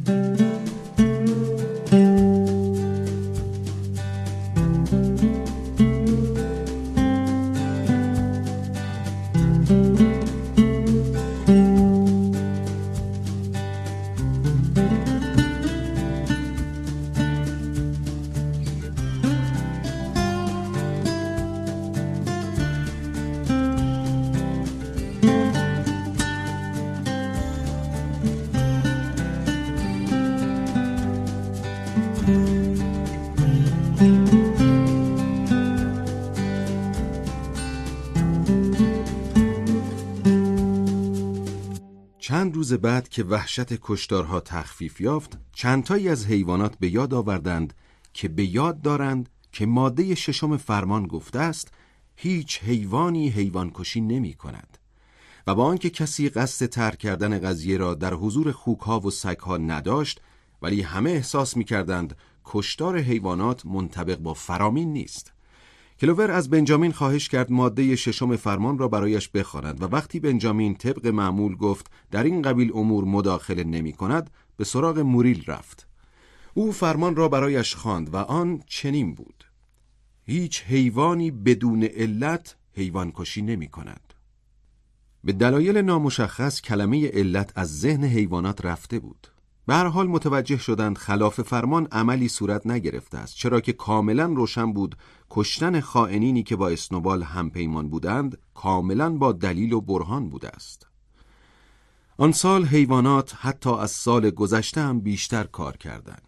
چند روز بعد که وحشت کشتارها تخفیف یافت، چندتایی از حیوانات به یاد آوردند که به یاد دارند که ماده 6 فرمان گفته است هیچ حیوانی حیوان کشی نمی کند و با آنکه کسی قصد ترک کردن قضیه را در حضور خوکها و سگها نداشت، ولی همه احساس می کردند کشتار حیوانات منطبق با فرامین نیست. کلوور از بنجامین خواهش کرد ماده 6 فرمان را برایش بخواند و وقتی بنجامین طبق معمول گفت در این قبیل امور مداخله نمی کند، به سراغ موریل رفت. او فرمان را برایش خواند و آن چنین بود: هیچ حیوانی بدون علت حیوان کشی نمی کند. به دلایل نامشخص کلمه علت از ذهن حیوانات رفته بود. به هر حال متوجه شدند خلاف فرمان عملی صورت نگرفته است، چرا که کاملا روشن بود کشتن خائنینی که با اسنوبال همپیمان بودند کاملا با دلیل و برهان بوده است. آن سال حیوانات حتی از سال گذشته هم بیشتر کار کردند.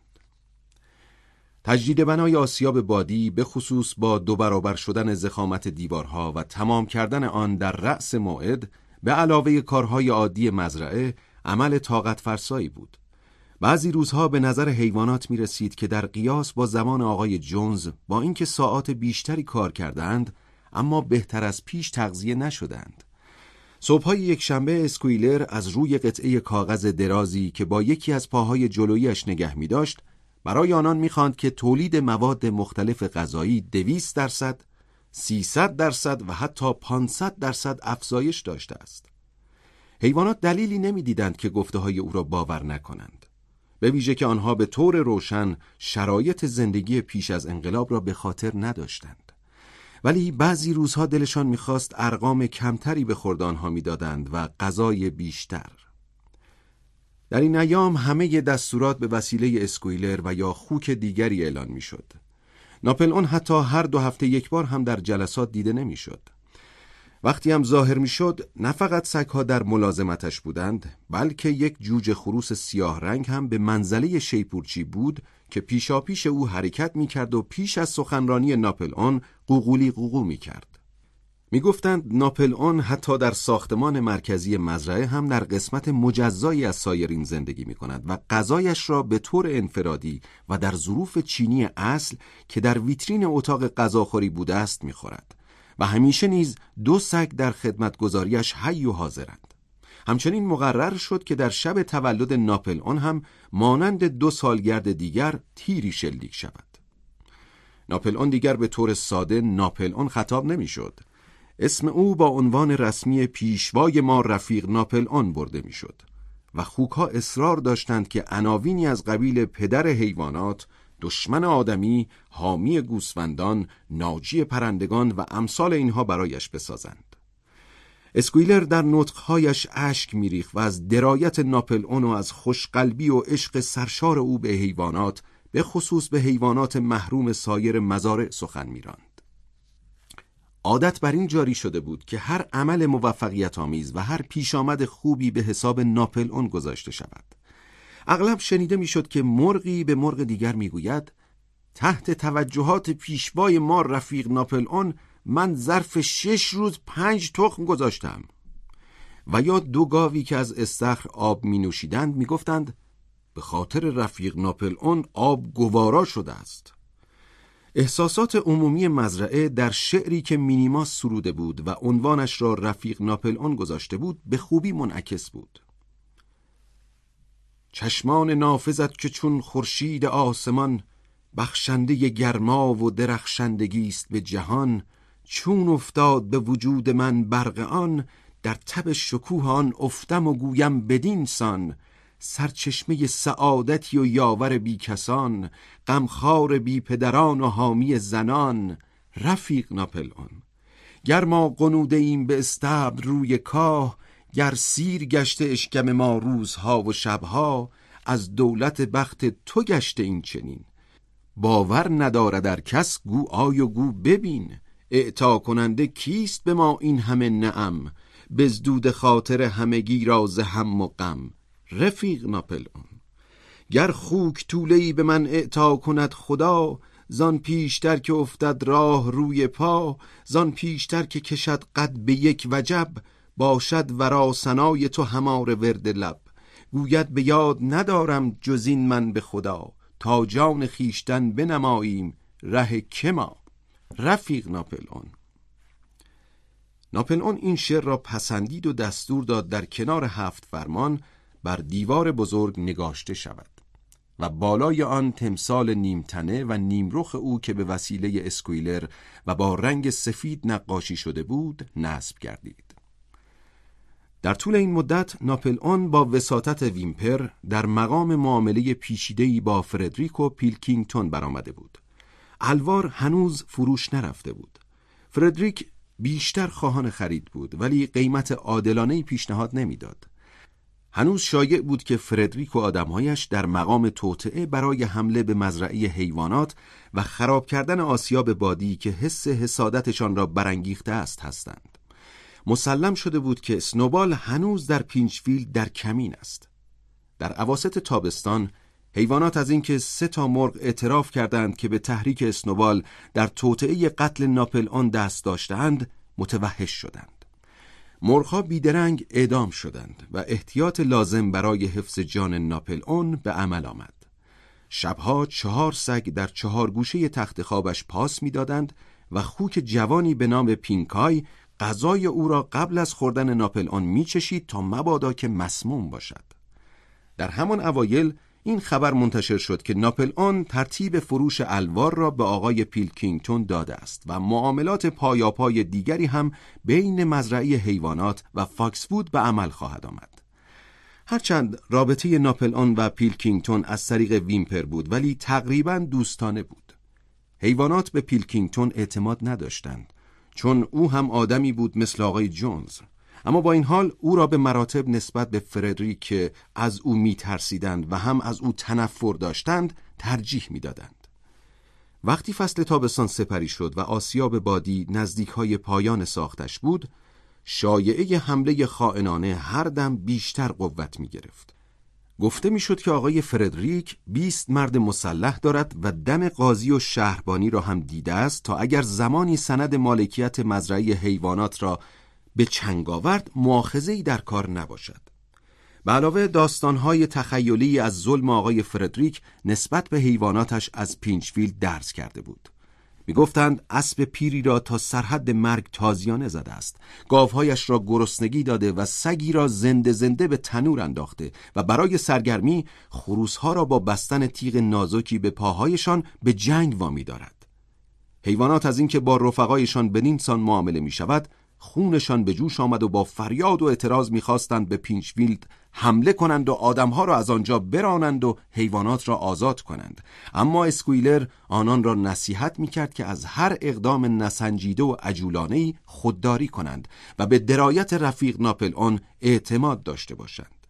تجدید بنای آسیاب بادی به خصوص با 2 برابر شدن ضخامت دیوارها و تمام کردن آن در رأس موعد به علاوه کارهای عادی مزرعه عمل طاقت فرسایی بود. بعضی روزها به نظر حیوانات می رسید که در قیاس با زمان آقای جونز با اینکه ساعات بیشتری کار کردند اما بهتر از پیش تغذیه نشدند. صبح‌های یکشنبه اسکویلر از روی قطعه کاغذ درازی که با یکی از پاهای جلویی‌اش نگه می داشت برای آنان می خواند که تولید مواد مختلف غذایی 200%، 300% و حتی 500% افزایش داشته است. حیوانات دلیلی نمی دیدند که گفته‌های او را باور نکنند، به ویژه که آنها به طور روشن شرایط زندگی پیش از انقلاب را به خاطر نداشتند. ولی بعضی روزها دلشان می‌خواست ارقام کمتری به خورد آنها می‌دادند و غذای بیشتر. در این ایام همه دستورات به وسیله اسکویلر و یا خوک دیگری اعلان می‌شد. ناپلئون حتی هر 2 هفته یک بار هم در جلسات دیده نمی‌شد. وقتی هم ظاهر می‌شد نه فقط سگ‌ها در ملازمتش بودند، بلکه یک جوجه خروس سیاه رنگ هم به منزله شیپورچی بود که پیشاپیش او حرکت می‌کرد و پیش از سخنرانی ناپلئون قوقولی قوقو می‌کرد. می‌گفتند ناپلئون حتی در ساختمان مرکزی مزرعه هم در قسمت مجزایی از سایرین زندگی می‌کند و غذایش را به طور انفرادی و در ظروف چینی اصل که در ویترین اتاق غذاخوری بوده است می‌خورد و همیشه نیز 2 سگ در خدمتگزاریش حی و حاضرند. همچنین مقرر شد که در شب تولد ناپلئون هم مانند 2 سالگرد دیگر تیری شلیک شود. ناپلئون دیگر به طور ساده ناپلئون خطاب نمی‌شد. اسم او با عنوان رسمی پیشوای ما رفیق ناپلئون برده می‌شد و خوک‌ها اصرار داشتند که عناوینی از قبیل پدر حیوانات، دشمن آدمی، حامی گوسفندان، ناجی پرندگان و امثال اینها برایش بسازند. اسکویلر در نطقهایش اشک می‌ریخت و از درایت ناپلئون و از خوشقلبی و عشق سرشار او به حیوانات، به خصوص به حیوانات محروم سایر مزارع سخن می‌راند. عادت بر این جاری شده بود که هر عمل موفقیت آمیز و هر پیشامد خوبی به حساب ناپلئون گذاشته شود. اغلب شنیده میشد که مرغی به مرغ دیگر میگوید تحت توجهات پیشوای ما رفیق ناپلئون من ظرف 6 روز 5 تخم گذاشتم. و یا 2 گاوی که از استخر آب می نوشیدند میگفتند به خاطر رفیق ناپلئون آب گوارا شده است. احساسات عمومی مزرعه در شعری که مینیماس سروده بود و عنوانش را رفیق ناپلئون گذاشته بود به خوبی منعکس بود. چشمان نافذت که چون خورشید آسمان، بخشنده گرما و درخشندگی است به جهان. چون افتاد به وجود من برق آن، در تب شکوه آن افتم و گویم بدین سان. سرچشمه سعادتی و یاور بی کسان، غمخوار بی پدران و حامی زنان. رفیق ناپلئون، گر ما غنوده ایم به استبل روی کاه، گر سیر گشته اشکم ما روزها و شبها، از دولت بخت تو گشته این چنین. باور ندارد در کس گو آی و گو ببین، اعطا کننده کیست به ما این همه نعم، بزدود خاطر همگی را ز هم و غم. رفیق ناپلئون، گر خوک طوله‌ای به من اعطا کند خدا، زان پیشتر که افتد راه روی پا، زان پیشتر که کشد قد به یک وجب، باشد ورا ثنای تو هماره ورد لب. گوید به یاد ندارم جز این من به خدا، تا جان خیشتن بنماییم ره که ما. رفیق ناپلئون. ناپلئون این شعر را پسندید و دستور داد در کنار 7 فرمان بر دیوار بزرگ نگاشته شود و بالای آن تمثال نیمتنه و نیمرخ او که به وسیله اسکویلر و با رنگ سفید نقاشی شده بود نصب گردید. در طول این مدت ناپلئون با وساطت ویمپر در مقام معامله پیچیده‌ای با فردریک و پیلکینگتون برآمده بود. الوار هنوز فروش نرفته بود. فردریک بیشتر خواهان خرید بود ولی قیمت عادلانه‌ای پیشنهاد نمیداد. هنوز شایع بود که فردریک و آدمهایش در مقام توطئه برای حمله به مزرعه حیوانات و خراب کردن آسیاب بادی که حس حسادتشان را برانگیخته است هستند. مسلم شده بود که اسنوبال هنوز در پینچفیلد در کمین است. در اواسط تابستان حیوانات از اینکه 3 مرغ اعتراف کردند که به تحریک اسنوبال در توطئه قتل ناپلئون دست داشتند متوحش شدند. مرغ‌ها بیدرنگ اعدام شدند و احتیاط لازم برای حفظ جان ناپلئون به عمل آمد. شبها 4 سگ در 4 گوشه تخت خوابش پاس می‌دادند و خوک جوانی به نام پینکای غذای او را قبل از خوردن ناپلئون می‌چشید تا مبادا که مسموم باشد. در همان اوایل این خبر منتشر شد که ناپلئون ترتیب فروش الوار را به آقای پیلکینگتون داده است و معاملات پایاپای دیگری هم بین مزرعه حیوانات و فاکس‌وود به عمل خواهد آمد. هرچند رابطه ناپلئون و پیلکینگتون از طریق ویمپر بود ولی تقریباً دوستانه بود. حیوانات به پیلکینگتون اعتماد نداشتند چون او هم آدمی بود مثل آقای جونز، اما با این حال او را به مراتب نسبت به فردریک که از او می‌ترسیدند و هم از او تنفر داشتند ترجیح می‌دادند. وقتی فصل تابستان سپری شد و آسیاب بادی نزدیک‌های پایان ساختش بود، شایعه حمله خائنانه هر دم بیشتر قوت می‌گرفت. گفته می‌شد که آقای فردریک 20 مرد مسلح دارد و دم قاضی و شهربانی را هم دیده است تا اگر زمانی سند مالکیت مزرعه حیوانات را به چنگ آورد مؤاخذه‌ای در کار نباشد. به علاوه داستان‌های تخیلی از ظلم آقای فردریک نسبت به حیواناتش از پینچفیلد درز کرده بود. می‌گفتند اسب پیری را تا سرحد مرگ تازیانه زده است، گاوهایش را گرسنگی داده و سگی را زنده زنده به تنور انداخته و برای سرگرمی خروس‌ها را با بستن تیغ نازکی به پاهایشان به جنگ وامی دارد. حیوانات از اینکه با رفقایشان بدین سان معامله می‌شود خونشان به جوش آمد و با فریاد و اعتراض می‌خواستند به پینچفیلد حمله کنند و آدم‌ها را از آنجا برانند و حیوانات را آزاد کنند. اما اسکویلر آنان را نصیحت می‌کرد که از هر اقدام نسنجیده و عجولانه‌ای خودداری کنند و به درایت رفیق ناپلئون اعتماد داشته باشند.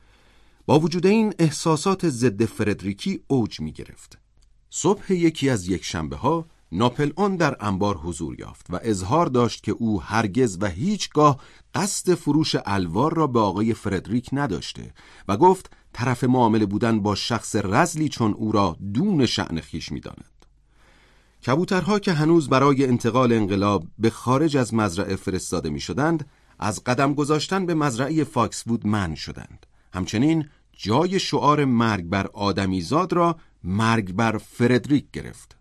با وجود این احساسات ضد فردریکی اوج می‌گرفت. صبح یکی از یکشنبه‌ها ناپلئون در انبار حضور یافت و اظهار داشت که او هرگز و هیچگاه قصد فروش الوار را به آقای فردریک نداشته و گفت طرف معامله بودن با شخص رذلی چون او را دون شأن خویش می‌داند. کبوترها که هنوز برای انتقال انقلاب به خارج از مزرعه فرستاده می‌شدند از قدم گذاشتن به مزرعه فاکس‌وود منع شدند. همچنین جای شعار مرگ بر آدمیزاد را مرگ بر فردریک گرفت.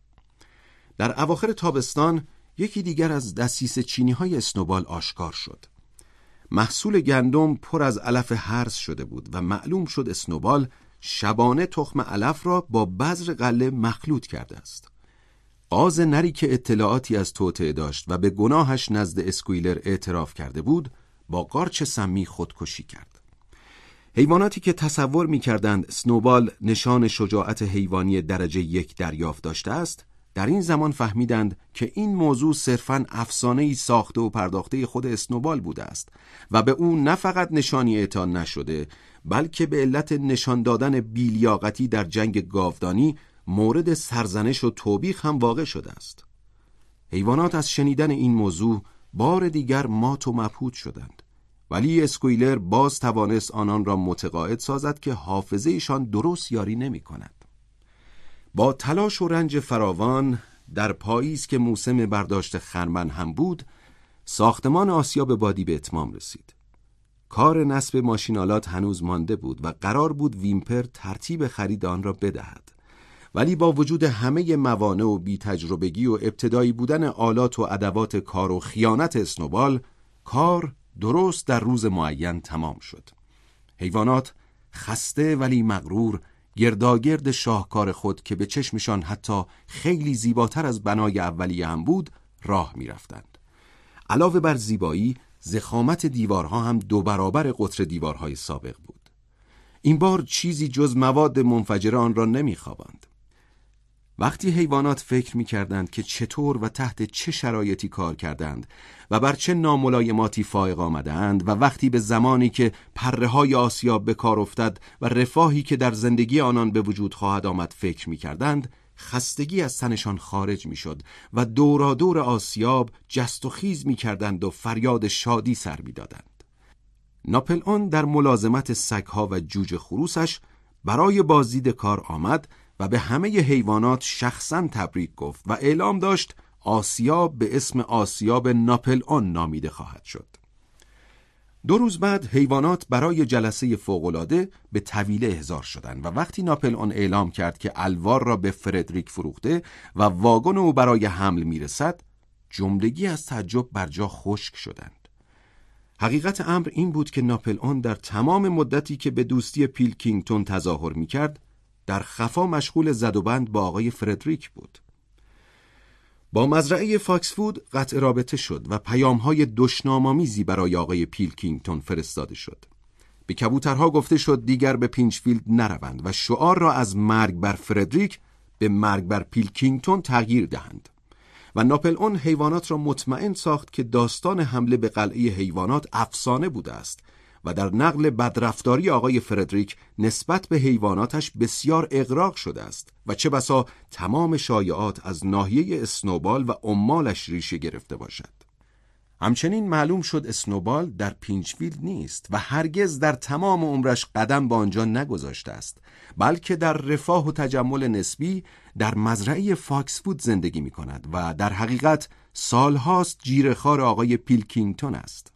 در اواخر تابستان یکی دیگر از دسیسه چینی‌های اسنوبال آشکار شد. محصول گندم پر از علف هرز شده بود و معلوم شد اسنوبال شبانه تخم علف را با بذر غله مخلوط کرده است. قاز نری که اطلاعاتی از توطئه داشت و به گناهش نزد اسکویلر اعتراف کرده بود با قارچ سمی خودکشی کرد. حیواناتی که تصور می‌کردند اسنوبال نشان شجاعت حیوانی درجه 1 دریافت داشته است، در این زمان فهمیدند که این موضوع صرفاً افسانه‌ای ساخته و پرداخته خود اسنوبال بوده است و به او نه فقط نشانی اعطا نشده، بلکه به علت نشان دادن بی‌لیاقتی در جنگ گاودانی مورد سرزنش و توبیخ هم واقع شده است. حیوانات از شنیدن این موضوع بار دیگر مات و مبهوت شدند، ولی اسکویلر باز توانست آنان را متقاعد سازد که حافظه‌شان درست یاری نمی‌کند. با تلاش و رنج فراوان در پاییز که موسم برداشت خرمن هم بود، ساختمان آسیاب بادی به اتمام رسید. کار نصب ماشین‌آلات هنوز مانده بود و قرار بود ویمپر ترتیب خرید آن را بدهد. ولی با وجود همه موانع و بی‌تجربگی و ابتدایی بودن آلات و ادوات کار و خیانت اسنوبال، کار درست در روز معین تمام شد. حیوانات خسته ولی مغرور گرداگرد شاهکار خود که به چشمشان حتی خیلی زیباتر از بنای اولیه هم بود راه می رفتند. علاوه بر زیبایی، ضخامت دیوارها هم 2 برابر قطر دیوارهای سابق بود. این بار چیزی جز مواد منفجره آن را نمی خواباند. وقتی حیوانات فکر می کردند که چطور و تحت چه شرایطی کار کردند و بر چه ناملایماتی فائق آمدند و وقتی به زمانی که پره‌های آسیاب به کار افتد و رفاهی که در زندگی آنان به وجود خواهد آمد فکر می کردند، خستگی از تنشان خارج می شد و دورادور آسیاب جست و خیز می کردند و فریاد شادی سر می دادند. ناپلئون در ملازمت سگها و جوجه خروسش برای بازدید کار آمد و به همه حیوانات شخصاً تبریک گفت و اعلام داشت آسیاب به اسم آسیاب ناپلئون نامیده خواهد شد. 2 روز بعد حیوانات برای جلسه فوق‌العاده به طویله احضار شدند و وقتی ناپلئون اعلام کرد که الوار را به فردریک فروخته و واگن او برای حمل میرسد، جملگی از تعجب بر جا خشک شدند. حقیقت امر این بود که ناپلئون در تمام مدتی که به دوستی پیلکینگتون تظاهر میکرد، در خفا مشغول زدوبند با آقای فردریک بود. با مزرعه فاکسفود قطع رابطه شد و پیام‌های دشنام‌آمیزی برای آقای پیلکینگتون فرستاده شد. به کبوترها گفته شد دیگر به پینچفیلد نروند و شعار را از مرگ بر فردریک به مرگ بر پیلکینگتون تغییر دهند. و ناپلئون حیوانات را مطمئن ساخت که داستان حمله به قلعه حیوانات افسانه بوده است و در نقل بدرفتاری آقای فردریک نسبت به حیواناتش بسیار اغراق شده است و چه بسا تمام شایعات از ناحیه اسنوبال و عمالش ریشه گرفته باشد. همچنین معلوم شد اسنوبال در پینچفیلد نیست و هرگز در تمام عمرش قدم به آنجا نگذاشته است، بلکه در رفاه و تجمل نسبی در مزرعه فاکسفود زندگی می کند و در حقیقت سالهاست جیره‌خوار آقای پیلکینگتون است.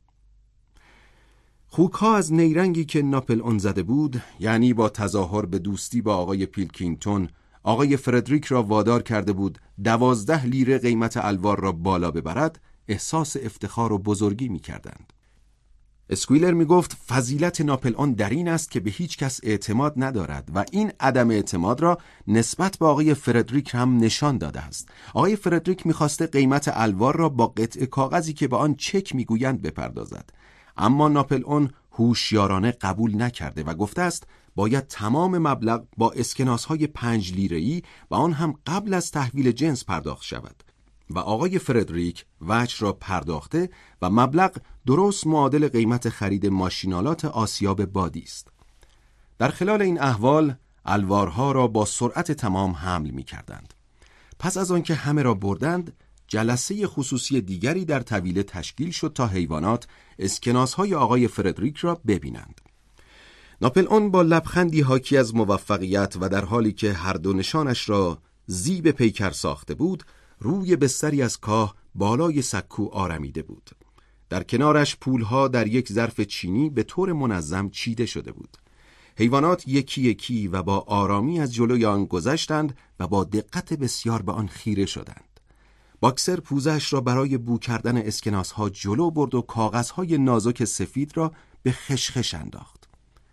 خوک‌ها از نیرنگی که ناپلئون زده بود، یعنی با تظاهر به دوستی با آقای پیلکینگتون، آقای فردریک را وادار کرده بود 12 لیره قیمت الوار را بالا ببرد، احساس افتخار و بزرگی می کردند. اسکویلر می گفت فضیلت ناپلئون در این است که به هیچ کس اعتماد ندارد و این عدم اعتماد را نسبت به آقای فردریک هم نشان داده است. آقای فردریک می خواسته قیمت الوار را با قطعه کاغذی که به آن چک می گویند بپردازد، اما ناپلئون هوشیارانه قبول نکرده و گفته است باید تمام مبلغ با اسکناس‌های 5 لیره‌ای و آن هم قبل از تحویل جنس پرداخت شود و آقای فردریک وجه را پرداخته و مبلغ درست معادل قیمت خرید ماشینالات آسیاب بادی است. در خلال این احوال الوارها را با سرعت تمام حمل می کردند. پس از آنکه همه را بردند، جلسه خصوصی دیگری در طویله تشکیل شد تا حیوانات اسکناس‌های آقای فردریک را ببینند. ناپلئون با لبخندی حاکی از موفقیت و در حالی که هر دو نشانش را زیب پیکر ساخته بود، روی بستری از کاه بالای سکو آرمیده بود. در کنارش پولها در یک ظرف چینی به طور منظم چیده شده بود. حیوانات یکی یکی و با آرامی از جلوی آن گذشتند و با دقت بسیار به آن خیره شدند. باکسر پوزش را برای بو کردن اسکناس‌ها جلو برد و کاغذهای نازک سفید را به خشخش انداخت.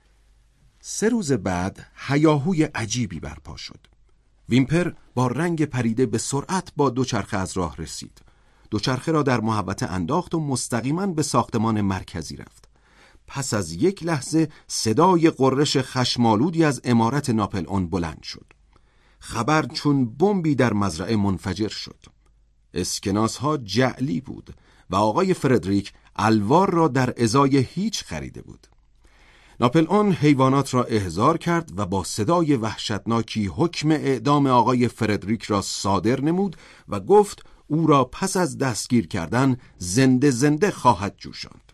3 روز بعد هیاهوی عجیبی برپا شد. ویمپر با رنگ پریده به سرعت با دوچرخه از راه رسید. دوچرخه را در محوطه انداخت و مستقیما به ساختمان مرکزی رفت. پس از یک لحظه صدای غرش خشمالودی از عمارت ناپلئون بلند شد. خبر چون بمبی در مزرعه منفجر شد. اسکناس‌ها جعلی بود و آقای فردریک الوار را در ازای هیچ خریده بود. ناپلئون حیوانات را احضار کرد و با صدای وحشتناکی حکم اعدام آقای فردریک را صادر نمود و گفت او را پس از دستگیر کردن زنده زنده خواهد جوشاند.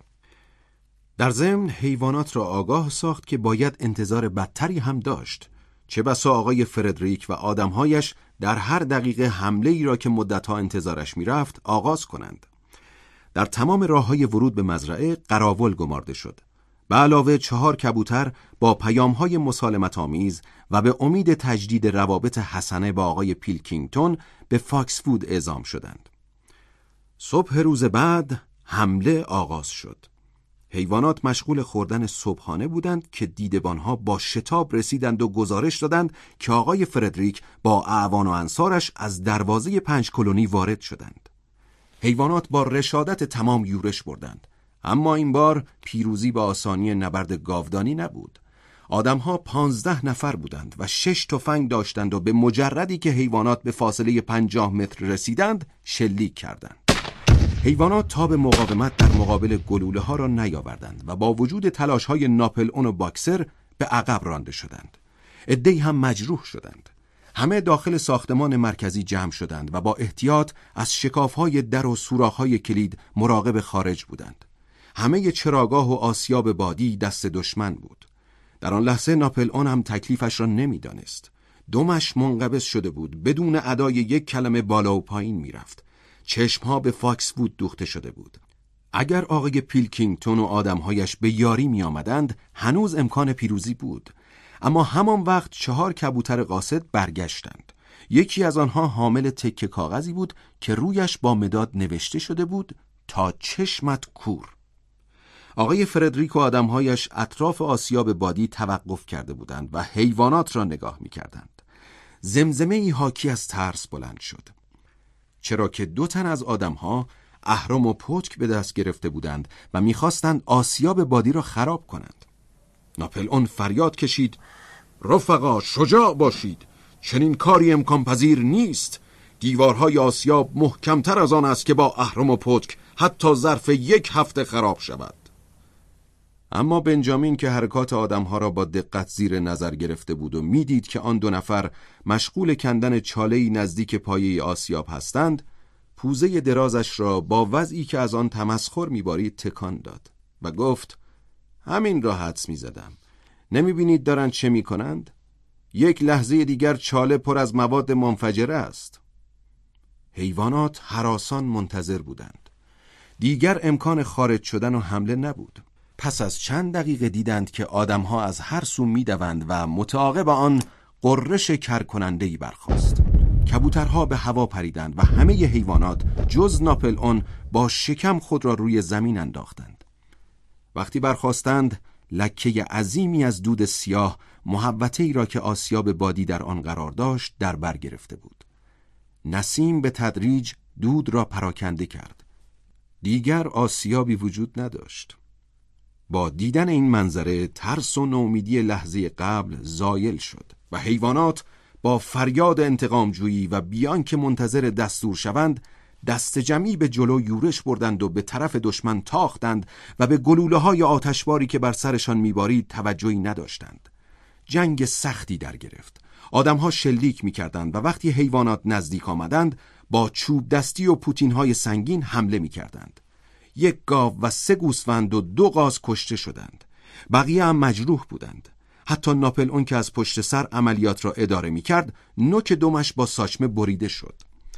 در ضمن حیوانات را آگاه ساخت که باید انتظار بدتری هم داشت، چه بسا آقای فردریک و آدمهایش در هر دقیقه حمله ای را که مدتها انتظارش میرفت آغاز کنند. در تمام راههای ورود به مزرعه قراول گمارده شد. به علاوه 4 کبوتر با پیام‌های مسالمت‌آمیز و به امید تجدید روابط حسنه با آقای پیلکینگتون به فاکس‌وود اعزام شدند. صبح روز بعد حمله آغاز شد. حیوانات مشغول خوردن صبحانه بودند که دیدبانها با شتاب رسیدند و گزارش دادند که آقای فردریک با اعوان و انصارش از دروازه 5 کلونی وارد شدند. حیوانات با رشادت تمام یورش بردند، اما این بار پیروزی به آسانی نبرد گاودانی نبود. آدمها 15 نفر بودند و 6 تفنگ داشتند و به مجردی که حیوانات به فاصله 50 متر رسیدند شلیک کردند. حیوانات تاب مقاومت در مقابل گلوله ها را نیاوردند و با وجود تلاش های ناپلئون و باکسر به عقب رانده شدند. عده‌ای هم مجروح شدند. همه داخل ساختمان مرکزی جمع شدند و با احتیاط از شکاف‌های در و سوراخ‌های کلید مراقب خارج بودند. همه چراگاه و آسیاب بادی دست دشمن بود. در آن لحظه ناپلئون هم تکلیفش را نمی‌دانست. دمش منقبض شده بود، بدون ادای یک کلمه بالا و پایین می‌رفت. چشمها به فاکس‌وود دوخته شده بود. اگر آقای پیلکینگتون و آدمهایش به یاری می‌آمدند، هنوز امکان پیروزی بود. اما همان وقت 4 کبوتر قاصد برگشتند. یکی از آنها حامل تکه کاغذی بود که رویش با مداد نوشته شده بود تا چشمت کور. آقای فردریک و آدمهایش اطراف آسیاب بادی توقف کرده بودند و حیوانات را نگاه می‌کردند. زمزمه‌ای حاکی از ترس بلند شد، چرا که 2 تن از آدمها اهرم و پتک به دست گرفته بودند و می‌خواستند آسیاب بادی را خراب کنند. ناپلئون فریاد کشید: رفقا شجاع باشید، چنین کاری امکان پذیر نیست. دیوارهای آسیاب محکمتر از آن است که با اهرم و پتک حتی ظرف 1 هفته خراب شود. اما بنجامین که حرکات آدمها را با دقت زیر نظر گرفته بود و میدید که آن 2 نفر مشغول کندن چاله‌ای نزدیک پایه آسیاب هستند، پوزه درازش را با وضعی که از آن تمسخر می‌بارید تکان داد و گفت: همین را حدس می‌زدم. نمی‌بینید دارند چه می‌کنند؟ 1 لحظه دیگر چاله پر از مواد منفجره است. حیوانات هراسان منتظر بودند. دیگر امکان خارج شدن و حمله نبود. پس از چند دقیقه دیدند که آدم‌ها از هر سو می‌دوند و متعاقب آن غرش کرکننده‌ای برخاست. کبوترها به هوا پریدند و همه حیوانات جز ناپلئون با شکم خود را روی زمین انداختند. وقتی برخاستند، لکه عظیمی از دود سیاه محوطه‌ای را که آسیاب بادی در آن قرار داشت در بر گرفته بود. نسیم به تدریج دود را پراکنده کرد. دیگر آسیابی وجود نداشت. با دیدن این منظره ترس و نومیدی لحظه قبل زایل شد و حیوانات با فریاد انتقامجویی و بیان که منتظر دستور شوند دست جمعی به جلو یورش بردند و به طرف دشمن تاختند و به گلوله‌های آتشباری که بر سرشان می‌بارید توجهی نداشتند. جنگ سختی در گرفت. آدم‌ها شلیک می‌کردند و وقتی حیوانات نزدیک آمدند با چوب دستی و پوتین‌های سنگین حمله می‌کردند. 1 گاو و 3 گوسفند و 2 قاز کشته شدند. بقیه هم مجروح بودند. حتی ناپلئون که از پشت سر عملیات را اداره می‌کرد، نوک دمش با ساچمه بریده شد.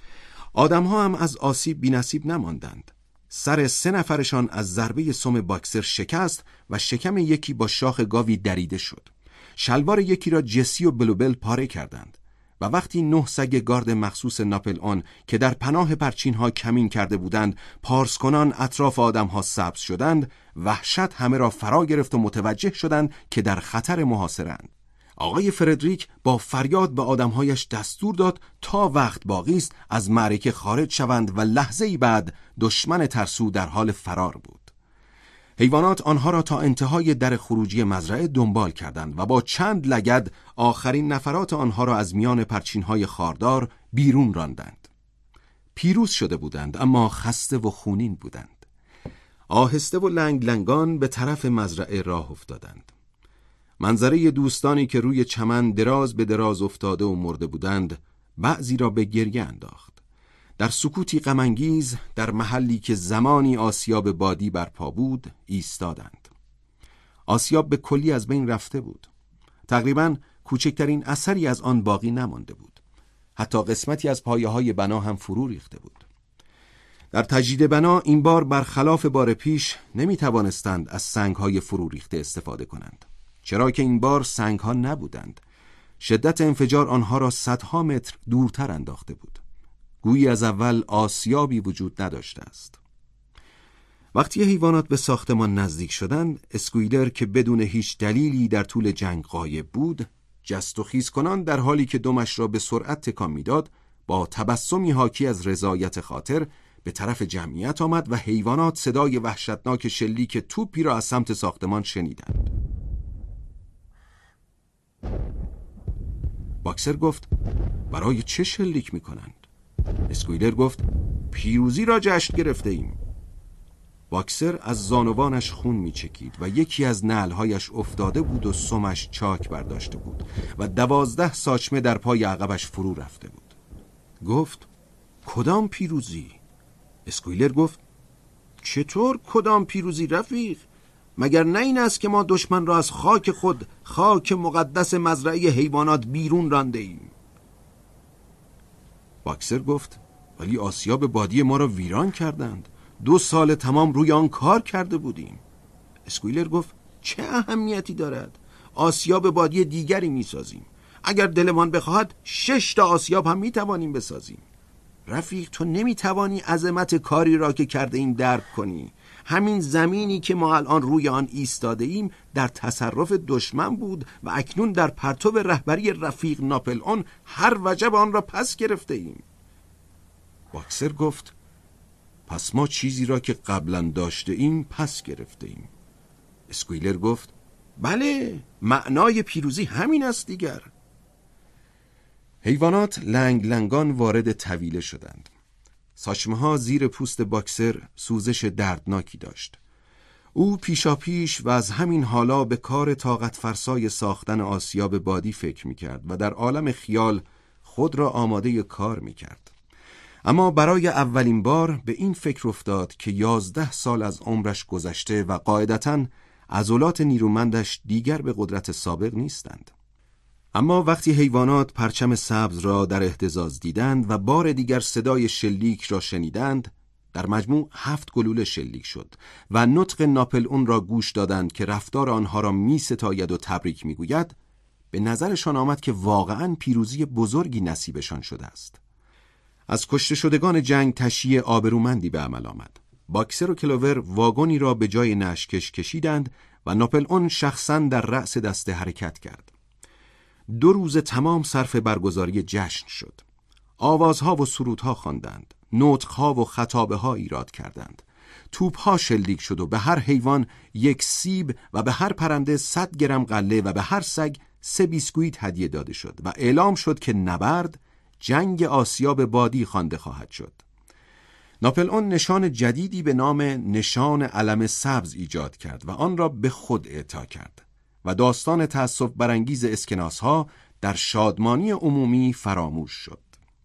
آدم‌ها هم از آسیب بی‌نصیب نماندند. سر 3 نفرشان از ضربه سم باکسر شکست و شکم یکی با شاخ گاوی دریده شد. شلوار یکی را جسی و بلوبل پاره کردند و وقتی 9 سگ گارد مخصوص ناپلئون که در پناه پرچین‌ها کمین کرده بودند پارسکنان اطراف آدم‌ها سبز شدند، وحشت همه را فرا گرفت و متوجه شدند که در خطر محاصره‌اند. آقای فردریک با فریاد به آدمهایش دستور داد تا وقت باقی است از معرکه خارج شوند و لحظه‌ای بعد دشمن ترسو در حال فرار بود. حیوانات آنها را تا انتهای در خروجی مزرعه دنبال کردند و با چند لگد آخرین نفرات آنها را از میان پرچین‌های خاردار بیرون راندند. پیروز شده بودند اما خسته و خونین بودند. آهسته و لنگ لنگان به طرف مزرعه راه افتادند. منظره دوستانی که روی چمن دراز به دراز افتاده و مرده بودند بعضی را به گریه انداخت. در سکوتی غم‌انگیز در محلی که زمانی آسیاب بادی برپا بود ایستادند. آسیاب به کلی از بین رفته بود. تقریباً کوچکترین اثری از آن باقی نمانده بود. حتی قسمتی از پایه‌های بنا هم فرو ریخته بود. در تجدید بنا این بار برخلاف بار پیش نمی‌توانستند از سنگ‌های فرو ریخته استفاده کنند، چرا که این بار سنگ‌ها نبودند. شدت انفجار آنها را صدها متر دورتر انداخته بود. گویی از اول آسیابی وجود نداشته است. وقتی حیوانات به ساختمان نزدیک شدند، اسکویلر که بدون هیچ دلیلی در طول جنگ غایب بود، جست و خیز کنان در حالی که دمش را به سرعت تکان میداد، با تبسمی حاکی از رضایت خاطر به طرف جمعیت آمد و حیوانات صدای وحشتناک شلیک توپی را از سمت ساختمان شنیدند. باکسر گفت: برای چه شلیک میکنند؟ اسکویلر گفت: پیروزی را جشن گرفته ایم. باکسر از زانوانش خون میچکید و یکی از نعلهایش افتاده بود و سمش چاک برداشته بود و 12 ساچمه در پای عقبش فرو رفته بود. گفت: کدام پیروزی؟ اسکویلر گفت: چطور کدام پیروزی رفیق؟ مگر نه این است که ما دشمن را از خاک خود، خاک مقدس مزرعه حیوانات بیرون رانده ایم؟ باکسر گفت: ولی آسیاب بادی ما را ویران کردند. 2 سال تمام روی آن کار کرده بودیم. اسکویلر گفت: چه اهمیتی دارد؟ آسیاب بادی دیگری میسازیم. اگر دلمان بخواهد 6 تا آسیاب هم میتوانیم بسازیم. رفیق، تو نمیتوانی عظمت کاری را که کرده ایم درک کنی. همین زمینی که ما الان روی آن ایستاده ایم در تصرف دشمن بود و اکنون در پرتو رهبری رفیق ناپلئون هر وجب آن را پس گرفته ایم. باکسر گفت: پس ما چیزی را که قبلا داشته ایم پس گرفته ایم. اسکویلر گفت: بله، معنای پیروزی همین است دیگر. حیوانات لنگ لنگان وارد طویله شدند. ساچمه ها زیر پوست باکسر سوزش دردناکی داشت. او پیشا پیش و از همین حالا به کار طاقت فرسای ساختن آسیاب بادی فکر می‌کرد و در عالم خیال خود را آماده کار می‌کرد. اما برای اولین بار به این فکر افتاد که 11 سال از عمرش گذشته و قاعدتاً عضلات نیرومندش دیگر به قدرت سابق نیستند. اما وقتی حیوانات پرچم سبز را در اهتزاز دیدند و بار دیگر صدای شلیک را شنیدند، در مجموع 7 گلوله شلیک شد و نطق ناپلئون را گوش دادند که رفتار آنها را می ستاید و تبریک می گوید، به نظرشان آمد که واقعاً پیروزی بزرگی نصیبشان شده است. از کشته شدگان جنگ تشییع آبرومندی به عمل آمد. باکسر و کلوور واگنی را به جای نعشکش کشیدند و ناپلئون شخصاً در رأس دسته حرکت کرد. 2 روز تمام صرف برگزاری جشن شد. آوازها و سرودها خواندند، نطقها و خطابه‌ها ایراد کردند. توپ‌ها شلیک شد و به هر حیوان 1 سیب و به هر پرنده 100 گرم غله و به هر سگ 3 بیسکویت هدیه داده شد و اعلام شد که نبرد جنگ آسیاب بادی خوانده خواهد شد. ناپلئون نشان جدیدی به نام نشان علم سبز ایجاد کرد و آن را به خود اعطا کرد و داستان تأسف برانگیز اسکناس‌ها در شادمانی عمومی فراموش شد.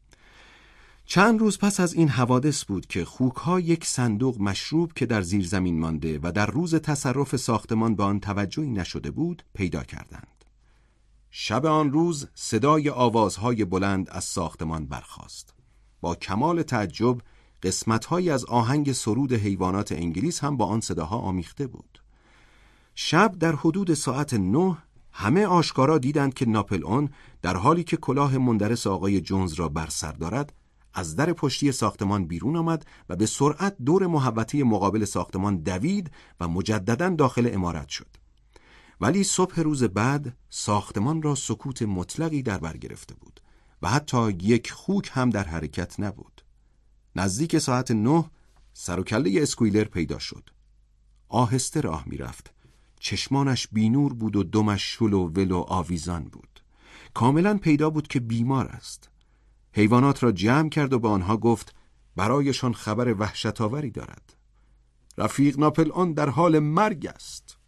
چند روز پس از این حوادث بود که خوک‌ها 1 صندوق مشروب که در زیر زمین مانده و در روز تصرف ساختمان به آن توجهی نشده بود پیدا کردند. شب آن روز صدای آوازهای بلند از ساختمان برخاست. با کمال تعجب قسمت‌هایی از آهنگ سرود حیوانات انگلیس هم با آن صداها آمیخته بود. شب در حدود ساعت 9 همه آشکارا دیدند که ناپلئون در حالی که کلاه مندرس آقای جونز را بر سر دارد از در پشتی ساختمان بیرون آمد و به سرعت دور محوطه مقابل ساختمان دوید و مجدداً داخل عمارت شد. ولی صبح روز بعد ساختمان را سکوت مطلقی در بر گرفته بود و حتی 1 خوک هم در حرکت نبود. نزدیک ساعت 9 سر و کله اسکویلر پیدا شد. آهسته راه میرفت. چشمانش بینور بود و دمش شل و ول و آویزان بود. کاملا پیدا بود که بیمار است. حیوانات را جمع کرد و به آنها گفت برایشان خبر وحشت‌آوری دارد. رفیق ناپلئون در حال مرگ است.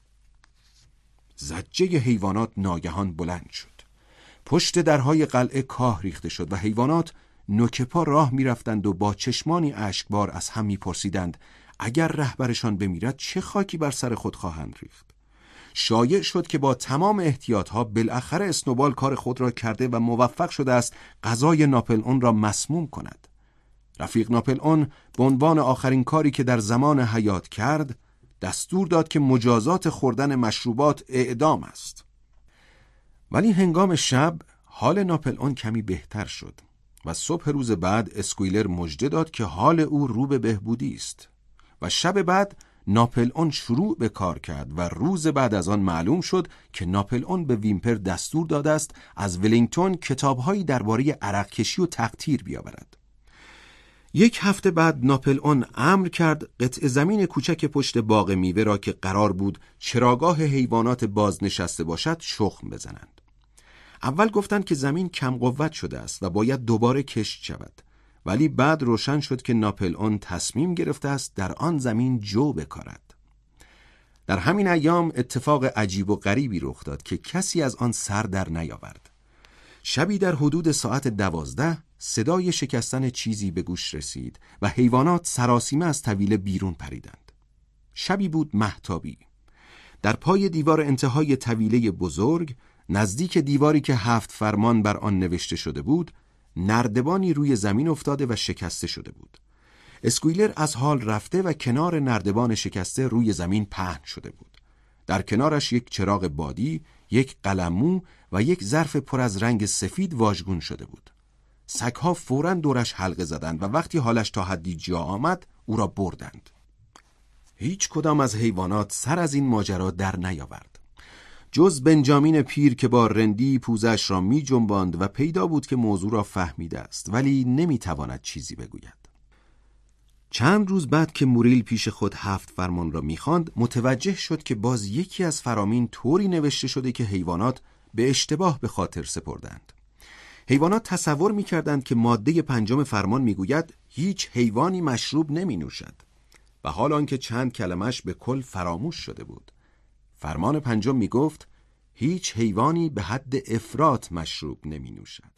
زجه حیوانات ناگهان بلند شد. پشت درهای قلعه کاه ریخته شد و حیوانات نوک پا راه می‌رفتند و با چشمانی اشکبار از هم می‌پرسیدند اگر رهبرشان بمیرد چه خاکی بر سر خود خواهند ریخت. شایع شد که با تمام احتیاطها بالاخره اسنوبال کار خود را کرده و موفق شده است غذای ناپلئون را مسموم کند. رفیق ناپلئون به عنوان آخرین کاری که در زمان حیات کرد دستور داد که مجازات خوردن مشروبات اعدام است. ولی هنگام شب حال ناپلئون کمی بهتر شد و صبح روز بعد اسکویلر مژده داد که حال او رو به بهبودی است و شب بعد ناپلئون شروع به کار کرد و روز بعد از آن معلوم شد که ناپلئون به ویمپر دستور داده است از ولینگتون کتاب‌هایی درباره عرق کشی و تقطیر بیاورد. یک هفته بعد ناپلئون امر کرد قطع زمین کوچک پشت باغ میوه را که قرار بود چراگاه حیوانات بازنشسته باشد شخم بزنند. اول گفتند که زمین کم قوت شده است و باید دوباره کشت شود، ولی بعد روشن شد که ناپلئون تصمیم گرفته است در آن زمین جو بکارد. در همین ایام اتفاق عجیب و غریبی رخ داد که کسی از آن سر در نیاورد. شبی در حدود ساعت 12 صدای شکستن چیزی به گوش رسید و حیوانات سراسیمه از طویله بیرون پریدند. شبی بود مهتابی. در پای دیوار انتهای طویله بزرگ، نزدیک دیواری که 7 فرمان بر آن نوشته شده بود، نردبانی روی زمین افتاده و شکسته شده بود. اسکویلر از حال رفته و کنار نردبان شکسته روی زمین پهن شده بود. در کنارش یک چراغ بادی، یک قلممو و یک ظرف پر از رنگ سفید واژگون شده بود. سگ‌ها فوراً دورش حلقه زدند و وقتی حالش تا حدی جا آمد او را بردند. هیچ کدام از حیوانات سر از این ماجرا در نیاورد، جز بنجامین پیر که با رندی پوزش را می جنباند و پیدا بود که موضوع را فهمیده است ولی نمی تواند چیزی بگوید. چند روز بعد که موریل پیش خود 7 فرمان را می خواند، متوجه شد که باز یکی از فرامین طوری نوشته شده که حیوانات به اشتباه به خاطر سپردند. حیوانات تصور می کردند که ماده 5 فرمان می گوید هیچ حیوانی مشروب نمی نوشد و حال آنکه چند کلمش به کل فراموش شده بود. فرمان 5 می گفت هیچ حیوانی به حد افراط مشروب نمی نوشد.